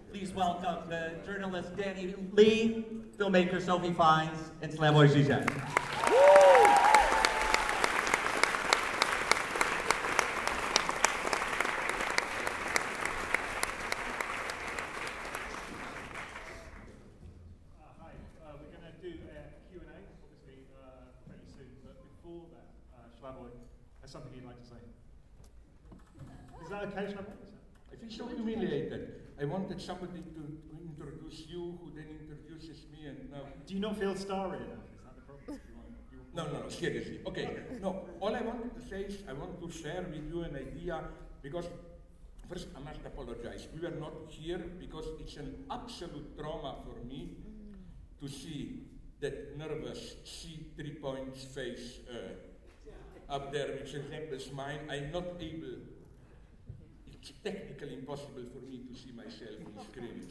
Please welcome the journalist Danny Lee, filmmaker Sophie Fiennes, and Slavoj Žižek. Hi, we're going to do a Q&A, obviously, pretty soon, but before that, Slavoj has something he'd like to say. Is that okay, Slavoj? I feel so humiliated. I wanted somebody to introduce you, who then introduces me, and now... Do you not feel starry enough? Is that the problem? No, seriously. Okay, no, all I wanted to say is I want to share with you an idea, because first I must apologize. We were not here because it's an absolute trauma for me to see that nervous C3 points face up there, which resembles mine. I'm not able... It's technically impossible for me to see myself on the screen.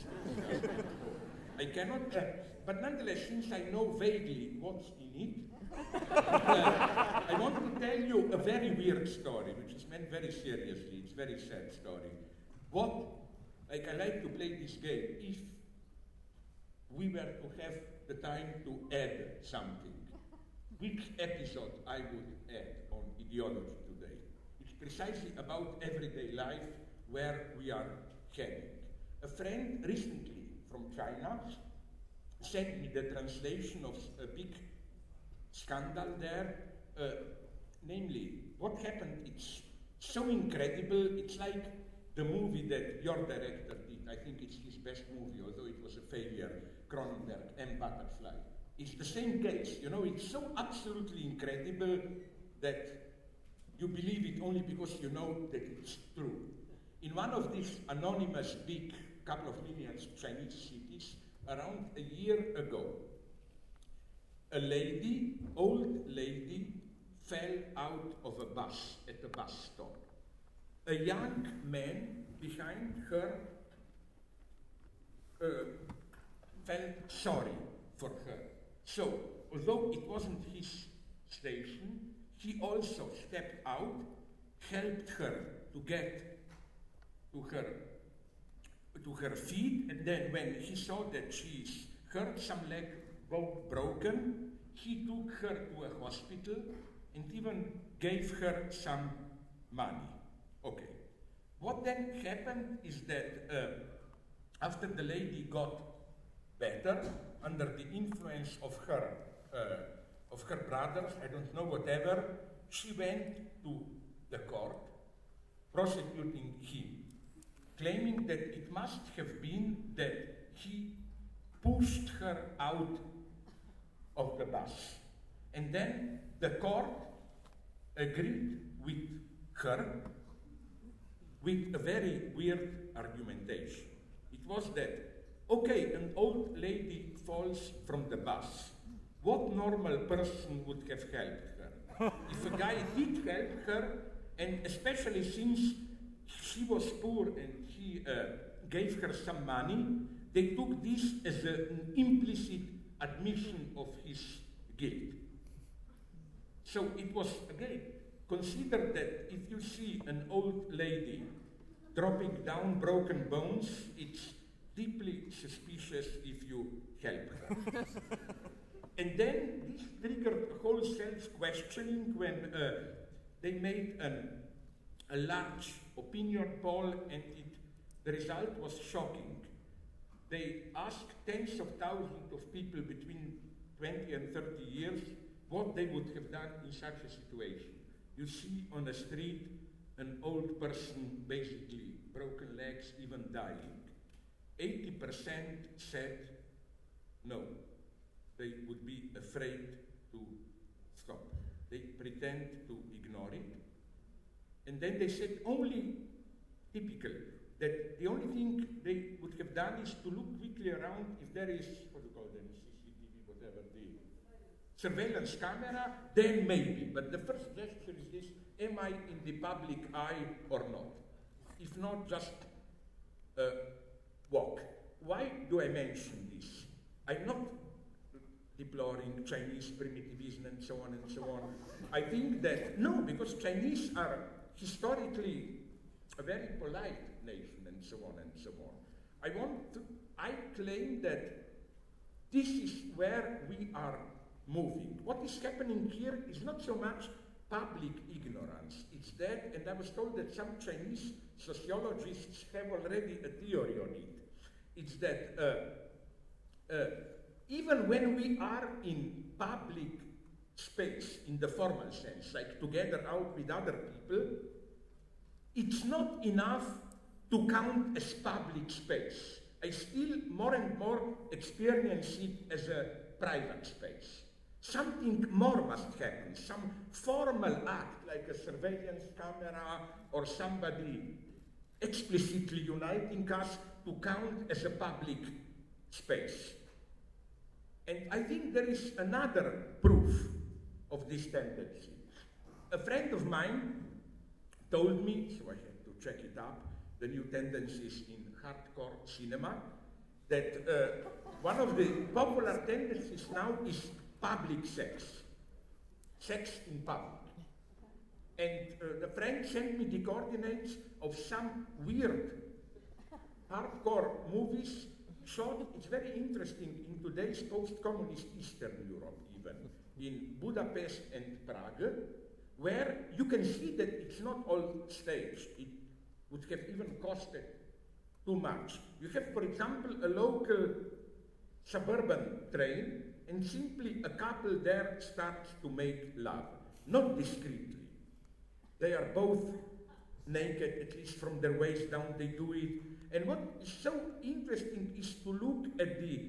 I cannot, but nonetheless, since I know vaguely what's in it, I want to tell you a very weird story, which is meant very seriously. It's a very sad story. I like to play this game if we were to have the time to add something. Which episode I would add on ideology today? It's precisely about everyday life where we are heading. A friend recently from China sent me the translation of a big scandal there, namely, what happened, it's so incredible, it's like the movie that your director did. I think it's his best movie, although it was a failure, Cronenberg, M. Butterfly. It's the same case, you know, it's so absolutely incredible that you believe it only because you know that it's true. In one of these anonymous big couple of million Chinese cities, around a year ago, a lady, old lady, fell out of a bus at a bus stop. A young man behind her felt sorry for her. So, although it wasn't his station, he also stepped out, helped her to get to her feet, and then when he saw that she's hurt, some leg broken, he took her to a hospital and even gave her some money. Okay. What then happened is that after the lady got better, under the influence of her brothers, I don't know, whatever, she went to the court prosecuting him, claiming that it must have been that he pushed her out of the bus. And then the court agreed with her with a very weird argumentation. It was that, okay, an old lady falls from the bus. What normal person would have helped her? If a guy did help her, and especially since she was poor and he gave her some money, they took this as an implicit admission of his guilt. So it was, again, considered that if you see an old lady dropping down broken bones, it's deeply suspicious if you help her. And then this triggered a whole self-questioning when they made a large opinion poll, and the result was shocking. They asked tens of thousands of people between 20 and 30 years what they would have done in such a situation. You see on the street an old person, basically broken legs, even dying. 80% said no. They would be afraid to stop. They pretend to ignore it. And then they said only, typical, that the only thing they would have done is to look quickly around if there is, what do you call them, CCTV, whatever, the surveillance camera, then maybe. But the first gesture is this, am I in the public eye or not? If not, just walk. Why do I mention this? I'm not deploring Chinese primitivism and so on and so on. I think that, no, because Chinese are historically a very polite nation and so on and so on. I claim that this is where we are moving. What is happening here is not so much public ignorance. It's that, and I was told that some Chinese sociologists have already a theory on it. It's that even when we are in public space, in the formal sense, like together out with other people, it's not enough to count as public space. I still more and more experience it as a private space. Something more must happen, some formal act, like a surveillance camera or somebody explicitly uniting us to count as a public space. And I think there is another proof of this tendency. A friend of mine told me, so I had to check it up, the new tendencies in hardcore cinema, that one of the popular tendencies now is public sex. Sex in public. And the friend sent me the coordinates of some weird hardcore movies shot. It's very interesting in today's post-communist Eastern Europe, even in Budapest and Prague, where you can see that it's not all staged. It would have even costed too much. You have, for example, a local suburban train, and simply a couple there starts to make love, not discreetly. They are both naked, at least from their waist down, they do it. And what is so interesting is to look at the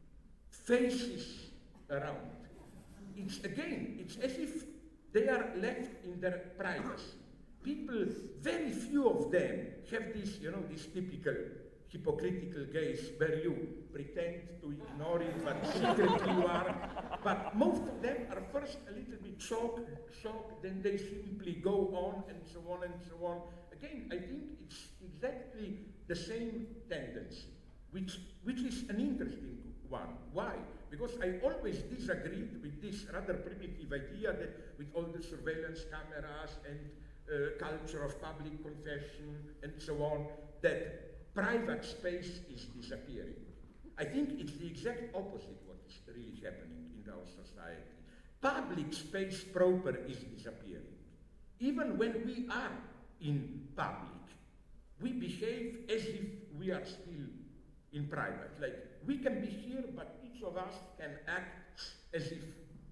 faces around. It's as if they are left in their privacy. People, very few of them have this, this typical hypocritical gaze where you pretend to ignore it, but secretly you are. But most of them are first a little bit shocked, then they simply go on and so on and so on. Again, I think it's exactly the same tendency, which is an interesting one. Why? Because I always disagreed with this rather primitive idea that with all the surveillance cameras and culture of public confession and so on, that private space is disappearing. I think it's the exact opposite what is really happening in our society. Public space proper is disappearing. Even when we are in public, we behave as if we are still in private. Like, we can be here, but each of us can act as if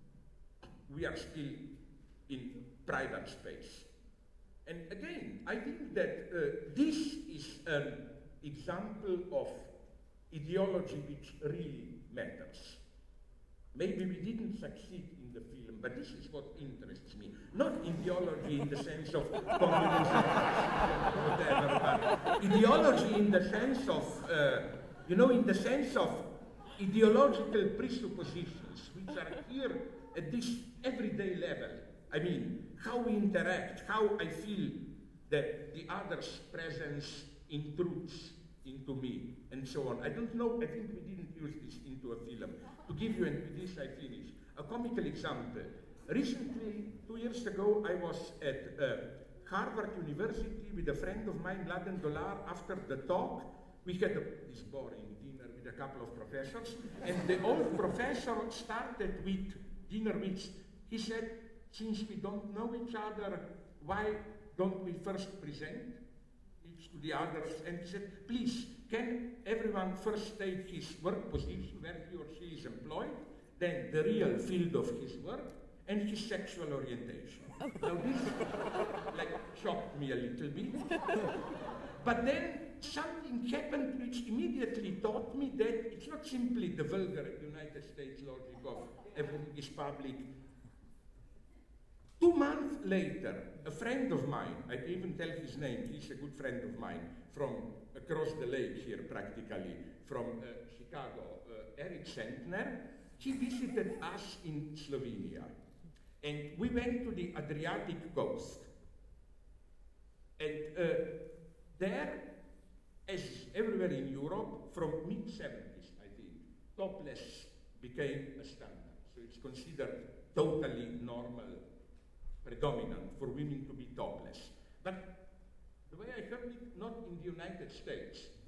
we are still in private space. And again, I think that this is an example of ideology which really matters. Maybe we didn't succeed in the film, but this is what interests me. Not ideology in the sense of communism, whatever, but ideology in the sense of, in the sense of ideological presuppositions, which are here at this everyday level. I mean, how we interact, how I feel that the other's presence intrudes into me, and so on. I don't know, I think we didn't use this into a film. To give you, and with this I finish, a comical example. Recently, 2 years ago, I was at Harvard University with a friend of mine, Mladen Dolar. After the talk, we had this boring dinner with a couple of professors, and the old professor started with dinner which he said, since we don't know each other, why don't we first present each to the others? And he said, please, can everyone first state his work position, where he or she is employed, then the real field of his work, and his sexual orientation. Now this, shocked me a little bit. But then something happened which immediately taught me that it's not simply the vulgar United States logic of everything is public. 2 months later, a friend of mine, I can even tell his name, he's a good friend of mine, from across the lake here practically, from Chicago, Eric Sentner, he visited us in Slovenia. And we went to the Adriatic coast. And there, as everywhere in Europe, from mid-70s, I think, topless became a standard. So it's considered totally normal, predominant for women to be topless. But the way I heard it, not in the United States.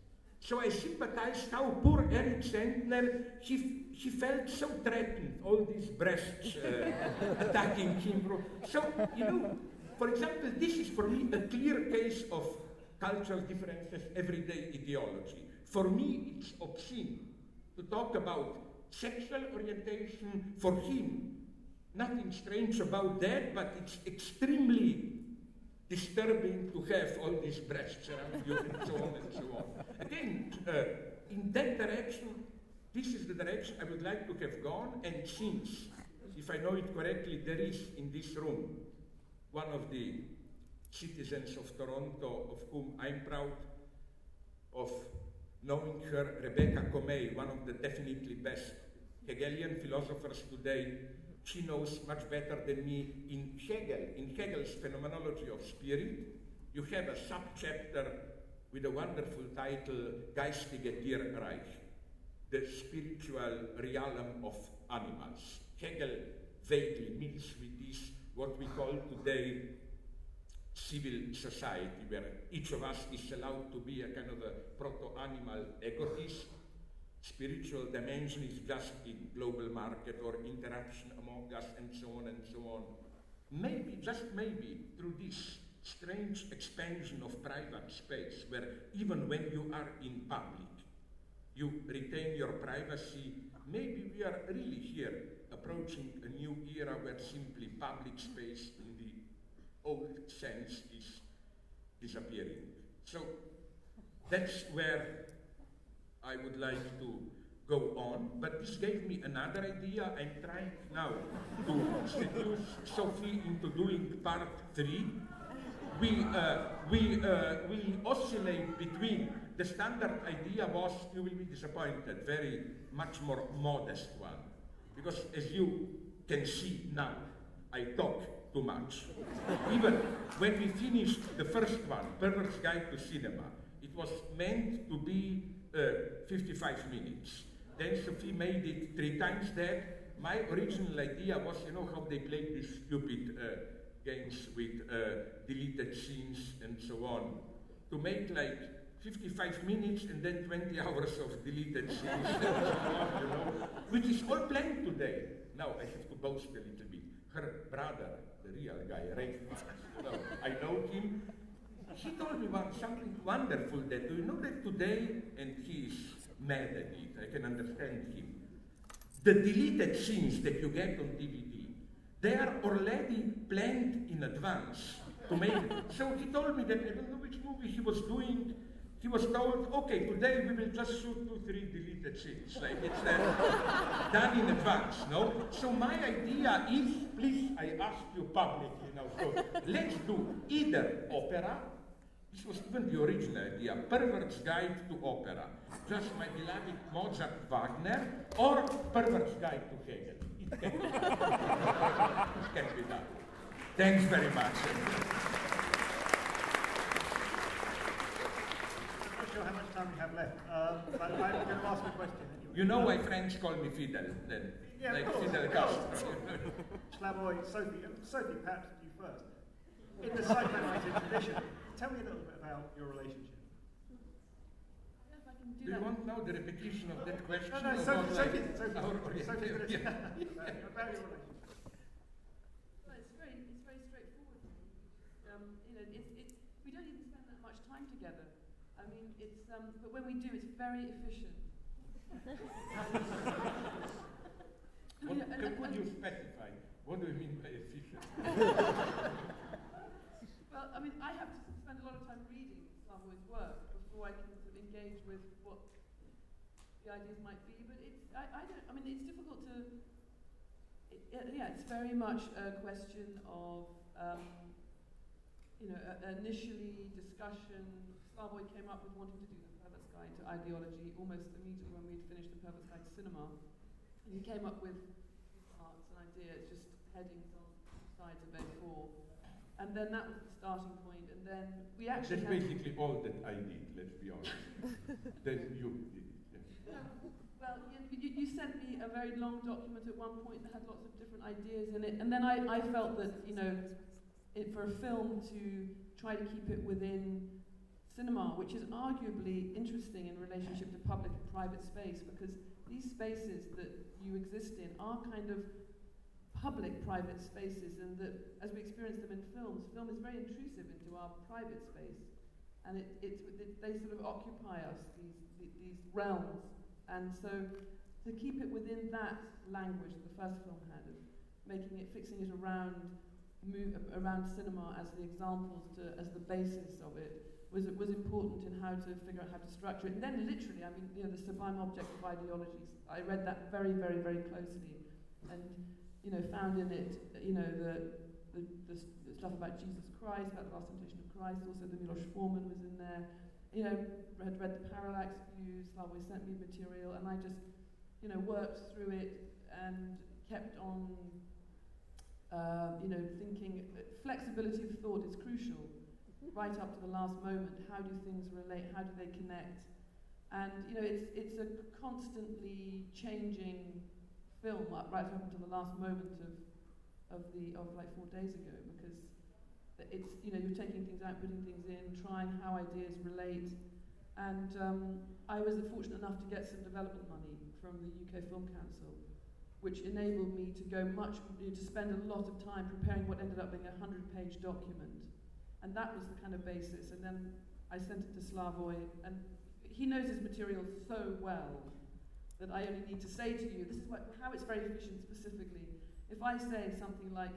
So I sympathized how poor Eric Sandler, he felt so threatened, all these breasts attacking him. So, you know, for example, this is for me a clear case of cultural differences, everyday ideology. For me, it's obscene to talk about sexual orientation. For him, nothing strange about that, but it's extremely disturbing to have all these breasts around you and so on and so on. Again, in that direction, this is the direction I would like to have gone, and since, if I know it correctly, there is in this room one of the citizens of Toronto of whom I'm proud of knowing her, Rebecca Comey, one of the definitely best Hegelian philosophers today. She knows much better than me in Hegel's Phenomenology of Spirit. You have a subchapter with a wonderful title, Geistige Tierreich, the spiritual realm of animals. Hegel vaguely means with this what we call today civil society, where each of us is allowed to be a kind of a proto-animal egotist. Spiritual dimension is just in global market or interaction among us and so on and so on. Maybe, just maybe, through this strange expansion of private space, where even when you are in public, you retain your privacy, maybe we are really here approaching a new era where simply public space in the old sense is disappearing. So that's where I would like to go on, but this gave me another idea. I'm trying now to seduce Sophie into doing part 3. We oscillate between, the standard idea was, you will be disappointed, very much more modest one. Because as you can see now, I talk too much. Even when we finished the first one, Pervert's Guide to Cinema, it was meant to be 55 minutes. Then Sophie made it 3 times that. My original idea was, you know how they played these stupid games with deleted scenes and so on, to make like 55 minutes and then 20 hours of deleted scenes and so on, you know, which is all planned today. Now I have to boast a little bit. Her brother, the real guy, Ray, you know, I know him. He told me something wonderful, that do you know that today, and he is mad at it, I can understand him, the deleted scenes that you get on DVD, they are already planned in advance to make. So he told me that, I don't know which movie he was doing, he was told, okay, today we will just shoot 2-3 deleted scenes. Like it's done in advance, no? So my idea is, please, I ask you publicly now, so let's do either opera. This was even the original idea, Pervert's Guide to Opera. Just my beloved Mozart Wagner, or Pervert's Guide to Hegel. It can be done. It can be done. Thanks very much. I'm not sure how much time we have left, but I'm going to ask a question anyway. You know why French call me Fidel, then? Yeah, like of course, Fidel of course. Castro. Slavoj, Sophie, perhaps you first. In the psychoanalytic tradition, tell me a little bit about your relationship. Do you want now the repetition of that question? No, Sophie, about your relationship. Well, it's very straightforward. You know, we don't even spend that much time together. I mean, but when we do, it's very efficient. Could you specify? What do you mean by efficient? Well, I mean, I have to spend a lot of time reading Slavoj's work before I can sort of engage with what the ideas might be. But it's difficult to. It's very much a question of, initially discussion. Slavoj came up with wanting to do the Pervert's Guide to Ideology almost immediately when we'd finished the Pervert's Guide to Cinema. And he came up with parts and ideas, just headings on sides of A4. And then that was the starting point, and then we actually That's basically all that I did, let's be honest. That you did it, yeah. Well, you sent me a very long document at one point that had lots of different ideas in it, and then I felt that, for a film to try to keep it within cinema, which is arguably interesting in relationship to public and private space, because these spaces that you exist in are kind of public-private spaces, and that, as we experience them in films, film is very intrusive into our private space, and they sort of occupy us, these realms, and so to keep it within that language that the first film had, of fixing it around cinema as the examples, as the basis of it, was important in how to figure out how to structure it. And then literally, I mean, the sublime object of ideologies, I read that very, very, very closely, and found in it, the stuff about Jesus Christ, about the last temptation of Christ. Also, the Miloš Forman was in there. Read the Parallax views. Slavoj sent me material, and I just, worked through it and kept on, thinking. Flexibility of thought is crucial. Right up to the last moment, how do things relate? How do they connect? And it's a constantly changing film right up until the last moment of like 4 days ago, because it's you're taking things out, putting things in, trying how ideas relate. And I was fortunate enough to get some development money from the UK Film Council, which enabled me to go to spend a lot of time preparing what ended up being a 100-page document. And that was the kind of basis. And then I sent it to Slavoj, and he knows his material so well that I only need to say to you, this is how it's very efficient specifically. If I say something like,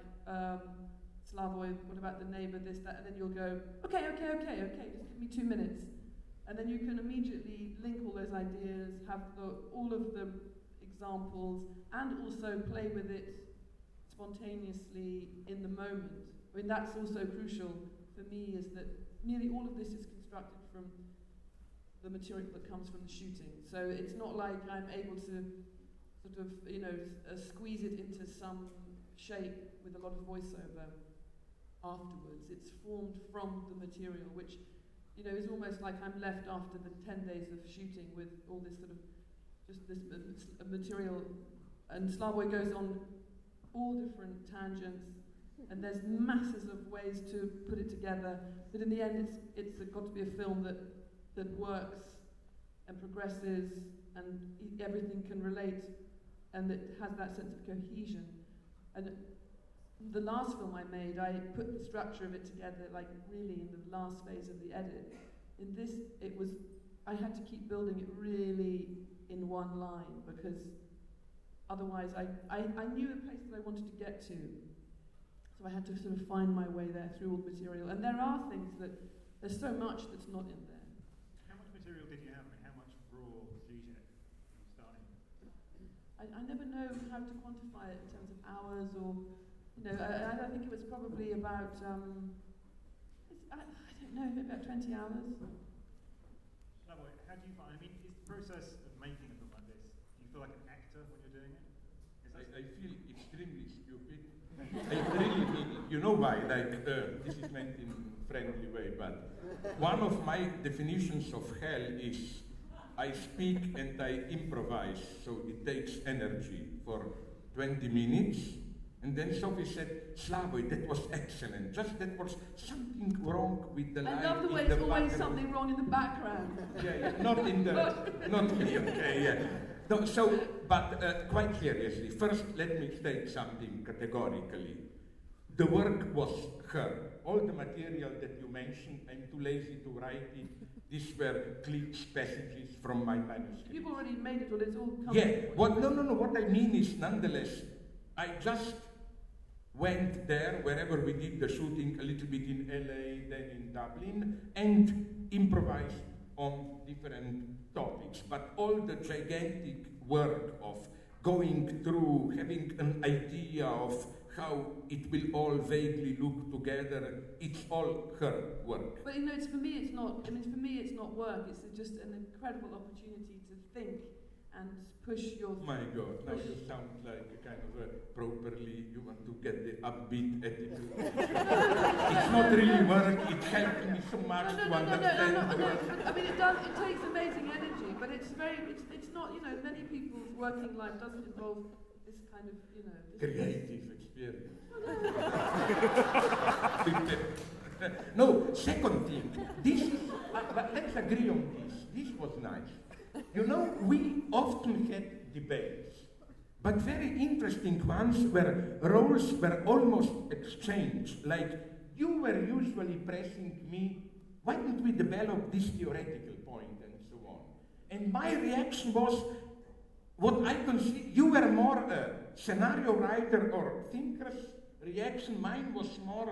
Slavoj, what about the neighbour, this, that, and then you'll go, okay, just give me 2 minutes. And then you can immediately link all those ideas, have all of the examples, and also play with it spontaneously in the moment. I mean, that's also crucial for me, is that nearly all of this is constructed from the material that comes from the shooting. So it's not like I'm able to sort of, squeeze it into some shape with a lot of voiceover afterwards. It's formed from the material, which, is almost like I'm left after the 10 days of shooting with all this sort of, just this material. And Slavoj goes on all different tangents, and there's masses of ways to put it together, but in the end it's got to be a film that works and progresses, and everything can relate, and it has that sense of cohesion. And the last film I made, I put the structure of it together like really in the last phase of the edit. In this, I had to keep building it really in one line, because otherwise I knew the place that I wanted to get to. So I had to sort of find my way there through all the material. And there are things there's so much that's not in there. How much material did you have, and how much raw sujet starting? I never know how to quantify it in terms of hours, or, I think it was probably about, I don't know, maybe about 20 hours. Slavoj, how do you find, is the process of making a film like this, do you feel like an actor when you're doing it? I feel extremely stupid. I really mean it. You know why? This is meant in a friendly way, but one of my definitions of hell is I speak and I improvise, so it takes energy for 20 minutes. And then Sophie said, Slavoj, that was excellent. Just that was something wrong with the light. I love the way it's always something wrong in the background. Yeah, not in the, not me, okay, yeah. No, so, but quite seriously, first let me state something categorically. The work was her. All the material that you mentioned, I'm too lazy to write it. These were clips, passages from my manuscript. You've already made it, or it's all come. Yeah, no, what I mean is, nonetheless, I just went there, wherever we did the shooting, a little bit in LA, then in Dublin, and improvised on different topics. But all the gigantic work of going through, having an idea of how it will all vaguely look together, it's all her work. But it's for me it's not, for me it's not work, it's just an incredible opportunity to think and push your... My God, now you sound like a kind of properly, you want to get the upbeat attitude. It's not really work, it helped me so much to understand. No. I mean, it takes amazing energy, but it's not, many people's working life doesn't involve this kind of, Creative experience. No, second thing, this is, but let's agree on this. This was nice. You know, we often had debates, but very interesting ones where roles were almost exchanged. Like, you were usually pressing me, why don't we develop this theoretical point and so on? And my reaction was, what I consider, you were more a scenario writer or thinker's reaction, mine was more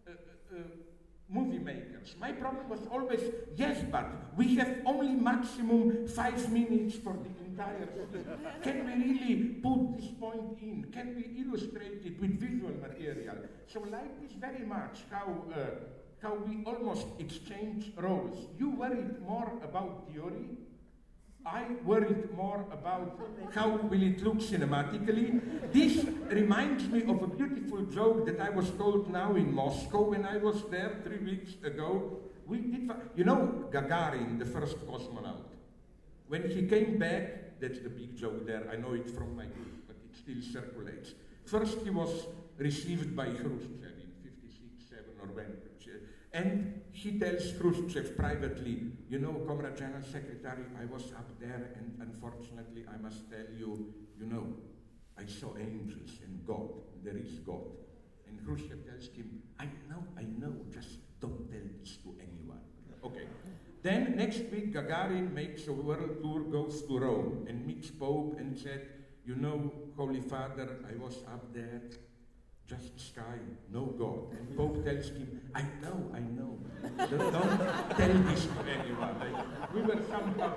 movie makers. My problem was always, yes, but we have only maximum 5 minutes for the entire scene. Can we really put this point in? Can we illustrate it with visual material? So life is very much how we almost exchange roles. You worried more about theory, I worried more about how will it look cinematically. This reminds me of a beautiful joke that I was told now in Moscow when I was there 3 weeks ago. You know Gagarin, the first cosmonaut. When he came back, that's the big joke there, I know it from my book, but it still circulates. First he was received by Khrushchev in 56, 7 or when. And he tells Khrushchev privately, you know, Comrade General Secretary, I was up there and unfortunately I must tell you, you know, I saw angels and God, there is God. And Khrushchev tells him, I know, just don't tell this to anyone. Okay. Then next week Gagarin makes a world tour, goes to Rome and meets Pope and said, you know, Holy Father, I was up there, just sky, no God. And Pope tells him, I know. Don't tell this to anyone. Like, we were somehow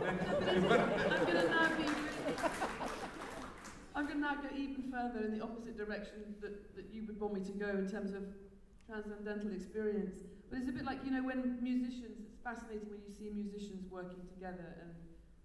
I'm going to now go even further in the opposite direction that you would want me to go in terms of transcendental experience. But it's a bit like, you know, when musicians, it's fascinating when you see musicians working together and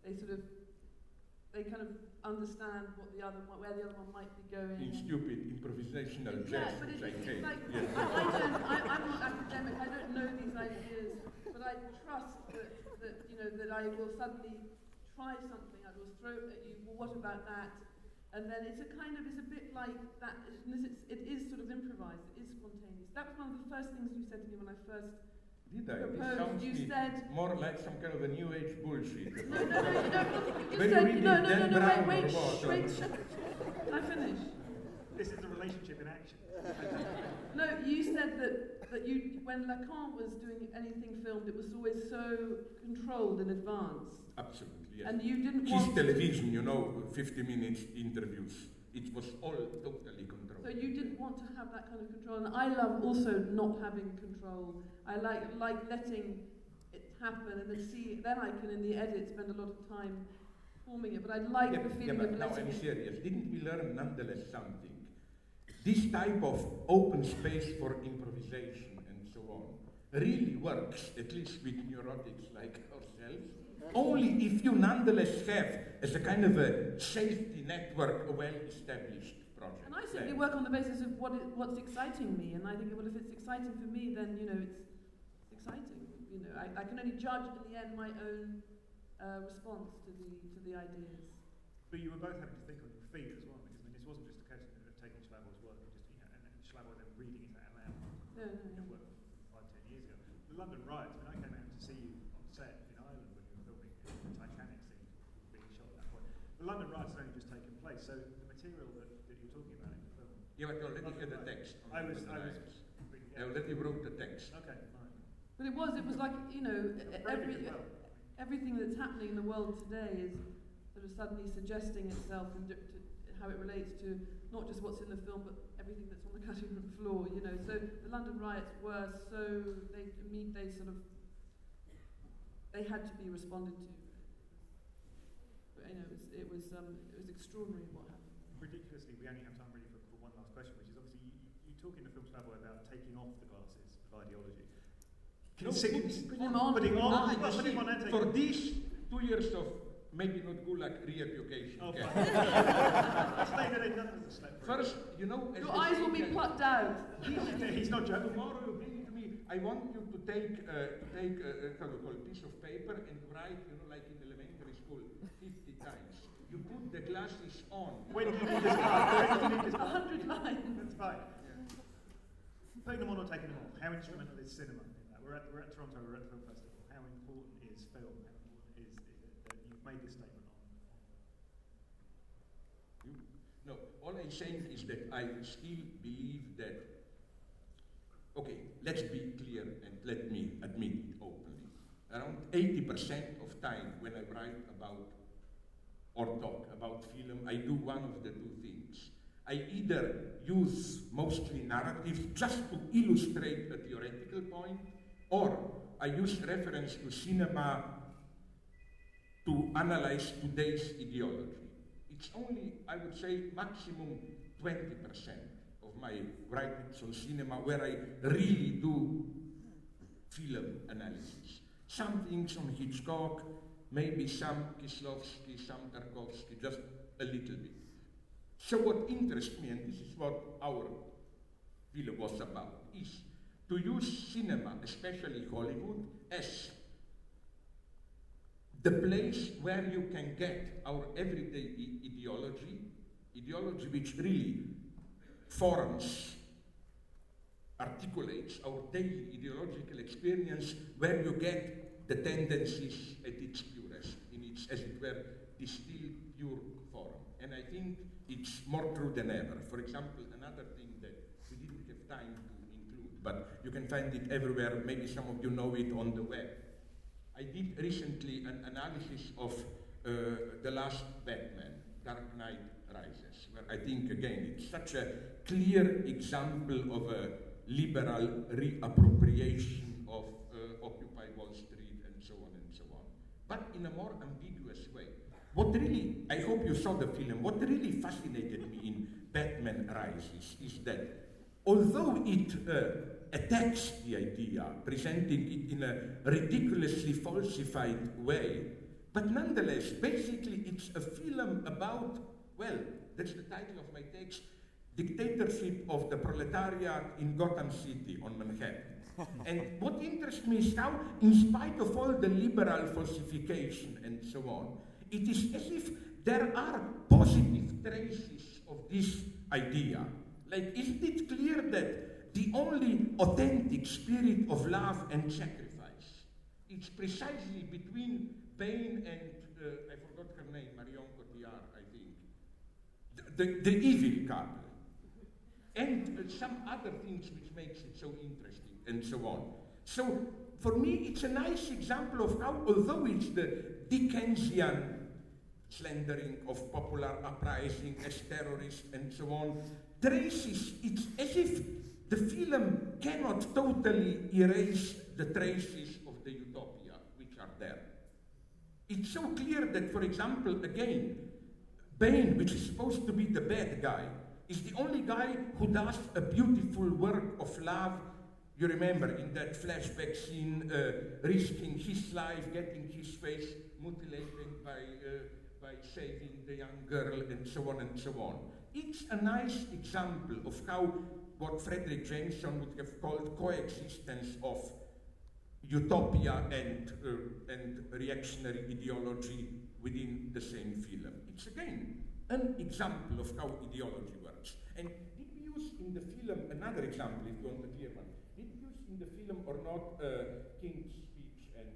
they kind of understand where the other one might be going. In stupid improvisational jazz, but which I it's hate. like, Yes. I'm not academic, I don't know these ideas, but I trust that I will suddenly try something, I will throw it at you, well, what about that? And then it's a bit like that, it is sort of improvised, it is spontaneous. That was one of the first things you said to me when I first Did I? It proposed. sounds You me said... more like some kind of a new age bullshit. You said, wait, shut up. Can I finish? This is a relationship in action. No, you said that when Lacan was doing anything filmed, it was always so controlled in advance. Absolutely, yes. And you didn't His want... television, you know, 50 minutes interviews. It was all totally controlled. So you didn't want to have that kind of control. And I love also not having control. I like letting it happen and then I can, in the edit, spend a lot of time forming it. But I like the feeling of now letting I'm it... serious. Didn't we learn nonetheless something? This type of open space for improvisation and so on really works, at least with neurotics like ourselves, only if you nonetheless have, as a kind of a safety network, a well-established project. And I simply work on the basis of what's exciting me, and I think, well, if it's exciting for me, then, you know, it's exciting. You know, I can only judge in the end my own response to the ideas. But you were both having to think on your feet as well, because I mean, this wasn't just a case of taking Schlabor's work and Schlabor then reading it out loud. No. Your work 5-10 years ago. The London riots, I mean, I came out to see you on set in Ireland when you were filming the Titanic scene being shot at that point. The London riots had only just taken place, so the material that you're talking about in the film. Yeah, but let me hear the text. I already wrote the text. Okay, fine. But it was like, you know, everything that's happening in the world today is sort of suddenly suggesting itself and how it relates to not just what's in the film, but everything that's on the cutting room floor, you know. So the London riots were they had to be responded to. But, you know, it was extraordinary what happened. Ridiculously, we only have time really for one last question, which is obviously you talk in the film Schlabor about taking off the glasses of ideology. Putting them on. For these 2 years of maybe not Gulag re-education. Oh, fine. First, you know... Your eyes will be plucked out. He's not joking. Tomorrow you bring it to me. I want you to take a piece of paper and write, you know, like in elementary school, 50 times. You put the glasses on. When do you need this card? 100 lines. That's fine. putting them on or taking them off, how instrumental is cinema in that? We're at Toronto, we're at the film festival. How important is film? How important is it that you've made this statement on? No, all I'm saying is that I still believe that, okay, let's be clear and let me admit it openly. Around 80% of time when I write about or talk about film, I do one of the two things. I either use mostly narratives just to illustrate a theoretical point, or I use reference to cinema to analyze today's ideology. It's only, I would say, maximum 20% of my writings on cinema where I really do film analysis. Some things on Hitchcock, maybe some Kieślowski, some Tarkovsky, just a little bit. So what interests me, and this is what our film was about, is to use cinema, especially Hollywood, as the place where you can get our everyday ideology which really forms, articulates our daily ideological experience, where you get the tendencies at its purest, in its, as it were, distilled pure form. And I think it's more true than ever. For example, another thing that we didn't have time to include, but you can find it everywhere, maybe some of you know it on the web. I did recently an analysis of the last Batman, Dark Knight Rises, where I think, again, it's such a clear example of a liberal reappropriation of Occupy Wall Street and so on and so on, but in a more ambiguous way. What really, I hope you saw the film, what really fascinated me in Batman Rises is that although it attacks the idea, presenting it in a ridiculously falsified way, but nonetheless, basically it's a film about, well, that's the title of my text, dictatorship of the proletariat in Gotham City on Manhattan. And what interests me is how, in spite of all the liberal falsification and so on, it is as if there are positive traces of this idea. Like, isn't it clear that the only authentic spirit of love and sacrifice is precisely between Bane and, I forgot her name, Marion Cotillard, I think, the evil couple, and some other things which makes it so interesting, and so on. So, for me, it's a nice example of how, although it's the Dickensian slandering of popular uprising as terrorists and so on, traces, it's as if the film cannot totally erase the traces of the utopia which are there. It's so clear that, for example, again, Bane, which is supposed to be the bad guy, is the only guy who does a beautiful work of love. You remember in that flashback scene, risking his life, getting his face mutilated by saving the young girl, and so on and so on. It's a nice example of how what Frederick Jameson would have called coexistence of utopia and reactionary ideology within the same film. It's again an example of how ideology works. And did we use in the film another example, if you want a clear one? Did we use in the film or not King's speech and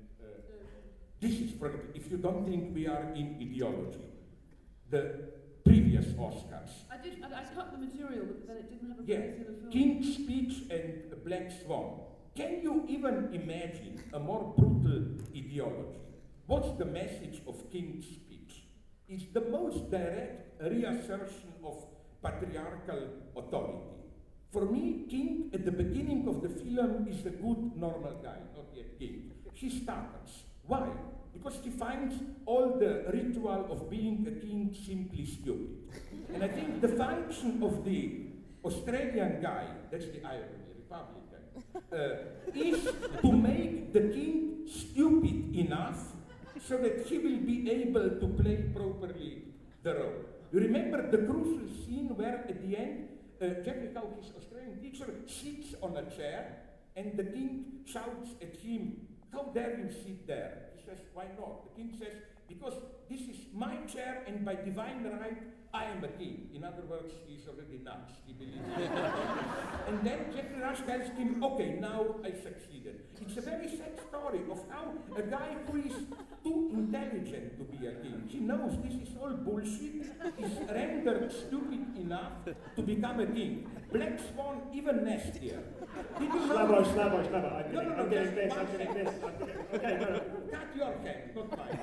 this is, for example, if you don't think we are in ideology, the previous Oscars. I cut the material, but then it didn't have a Yeah, place in the film. King's Speech and Black Swan. Can you even imagine a more brutal ideology? What's the message of King's Speech? It's the most direct reassertion of patriarchal authority. For me, King, at the beginning of the film, is a good, normal guy, not yet king. He stutters. Why? Because he finds all the ritual of being a king simply stupid. And I think the function of the Australian guy, that's the irony, Republican, is to make the king stupid enough so that he will be able to play properly the role. You remember the crucial scene where at the end, Jeffrey Cow, his Australian teacher, sits on a chair and the king shouts at him, "How dare you sit there?" He says, "Why not?" The king says, Because this is my chair, and by divine right, I am a king. In other words, he's already nuts. He believes it. And then Geoffrey Rush tells him, okay, now I succeeded. It's a very sad story of how a guy who is too intelligent to be a king, he knows this is all bullshit, is rendered stupid enough to become a king. Black Swan, even nastier. Did you know? Slavoj, No, I'm getting this, just I'm one getting second. this. Okay, no. Cut your hand, not mine.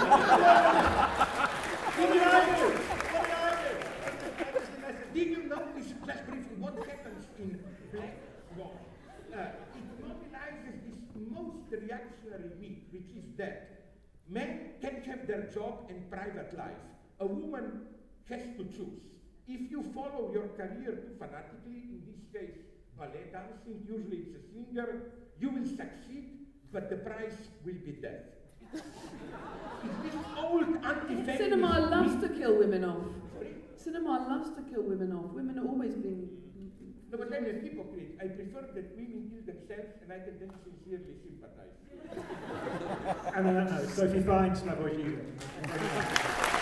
What did I do? What did I do? That's the message. Did you notice, just briefly, what happens in Black Swan? It mobilizes this most reactionary myth, which is that men can have their job and private life. A woman has to choose. If you follow your career too fanatically, in this case ballet dancing, usually it's a singer, you will succeed, but the price will be death. It's this old anti-feminist Cinema loves myth. to kill women off. Sorry? Cinema loves to kill women off. Women are always being... No, but I'm a hypocrite. I prefer that women kill themselves, and I can then sincerely sympathize. And on that note, Sophie Fine, Slavoj Žižek.